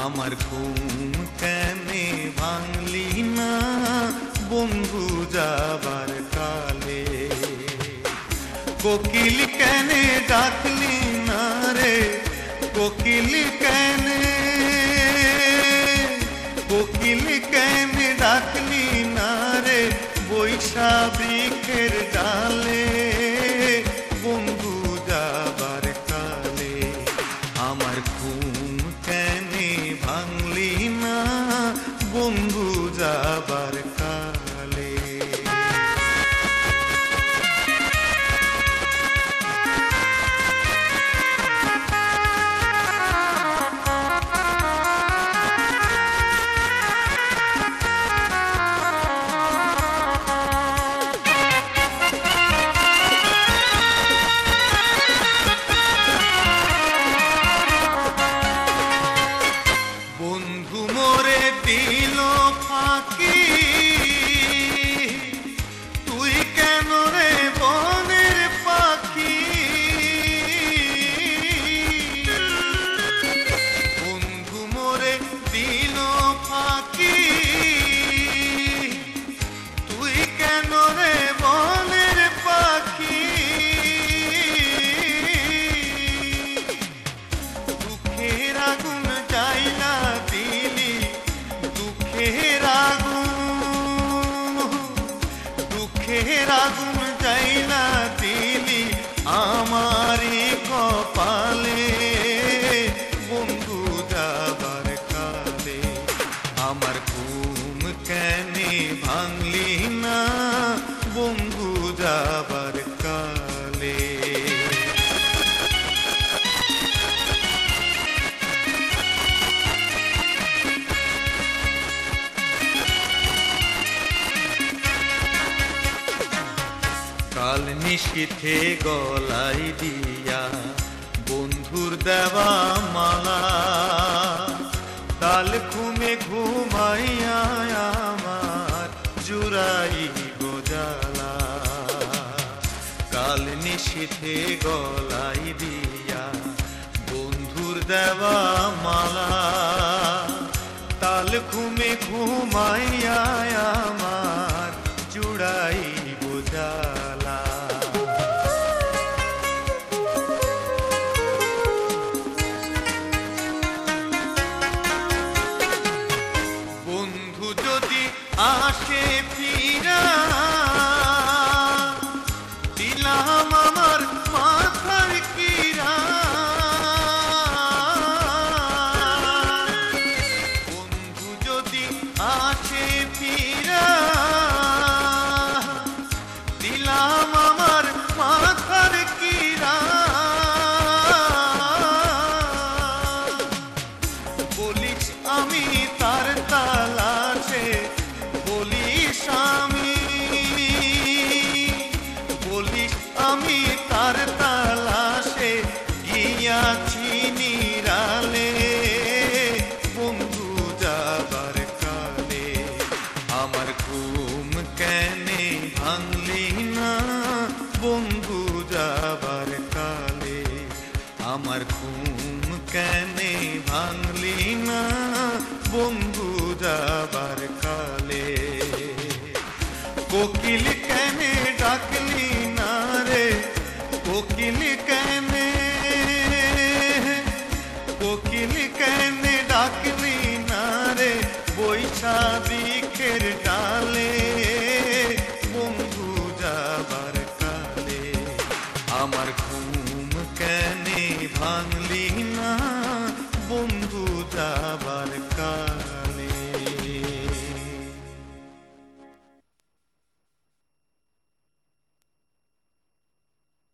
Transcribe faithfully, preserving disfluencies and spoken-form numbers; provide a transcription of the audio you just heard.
আমার ঘুম কেনে ভাঙলি না বন্ধু যাবার কালে, কোকিল কেনে ডাকলি না রে, কোকিল কেনে, কোকিল কেনে ডাকলি না রে বৈশা বৃক্ষের ডালে বন্ধু যাবার কালে। আমার ঘুম কেনে ভাঙলি না বন্ধু যাবার কালে। বন্ধু মোরে দিল ফাঁকি, তুই কেন রে বনের পাখি। বন্ধু মোরে দিল ফাঁকি, তুই কেন রে বনের পাখি। দুঃখের আগুন জ্বাইলা দিলি, দুঃখের আগুন, দুঃখের আগুন জ্বাইলা দিলি আমারি কপালে বন্ধু যাবার কালে। আমার ঘুম কেনে ভাঙলি না বন্ধু যাবার কালে। কাল নিশীথে গলায় দিয়া বন্ধুর দেওয়া মালা, কাল ঘুমে ঘুমাইয়া আমার জুড়াই গোজালা। কাল নিশীথে গলায় দিয়া বন্ধুর দেওয়া মালা, কাল ঘুমে ঘুমাইয়া আমার জুড়াই গোজালা। বন্ধু যদি আসে ফিরা দিলাম আমার মাথার কিরা। বন্ধু যদি আসে ফিরা দিলাম আমার মাথার কিরা। বলিস আমি তার তালাশে, বলিস আমি, বলিস আমি তার তালাশে গিয়াছি নিরালে বন্ধু যাবার কালে। আমার ঘুম কেনে ভাঙলি না বন্ধু যাবার কালে। আমার ঘুম কেনে ভাঙলি না বন্ধু যাবার কালে। কোকিল কেনে ডাকলি না রে, কোকিল কেনে, কোকিল কেনে ডাকলি না রে বৈশা বৃক্ষের ডালে বন্ধু যাবার কালে। আমার ঘুম কেনে ভাঙলি